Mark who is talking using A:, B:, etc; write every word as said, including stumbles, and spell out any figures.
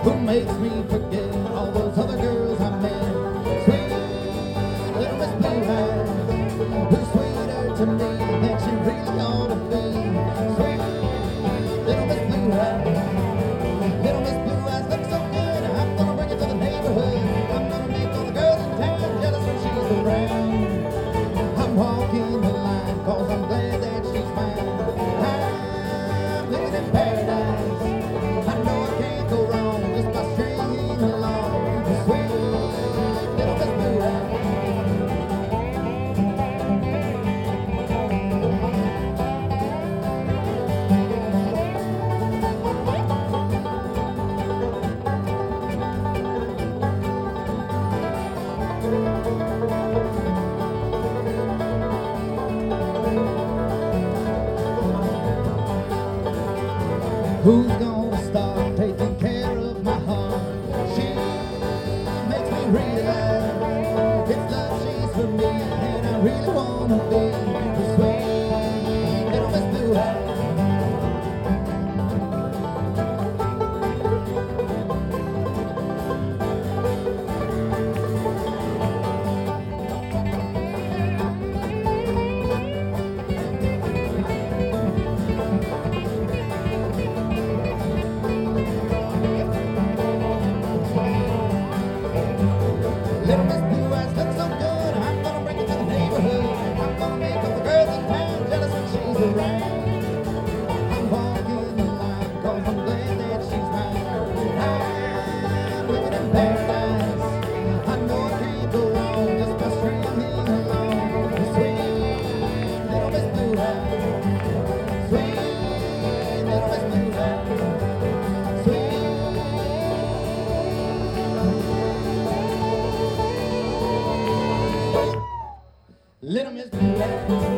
A: who makes me forget all those other girls I met. Sweet little Miss Blue Eyes, who's sweeter to me than she really ought to be. Sweet little Miss Blue Eyes, little Miss Blue Eyes look so good. I'm gonna bring it to the neighborhood. I'm gonna make all the girls in town jealous when she's around. I'm walking the line cause I'm glad that she's mine. I'm living in paradise. I know I can't go wrong just by stringing along. Sweet little Miss Blue Eyes. Who's gonna start taking care of my heart? She makes me realize it's love she's for me, and I really wanna be the sweet little Miss Blue Eyes. Little Miss Blue Eyes look so good. I'm gonna bring it to the neighborhood. I'm gonna make all the girls in town jealous when she's around. I'm walking the line cause I'm glad that she's mine. I'm living in paradise. I know I can't go wrong just by stringing along. Sweet little Miss Blue Eyes. Sweet little Miss Blue Eyes. Sweet little Miss Blue Eyes.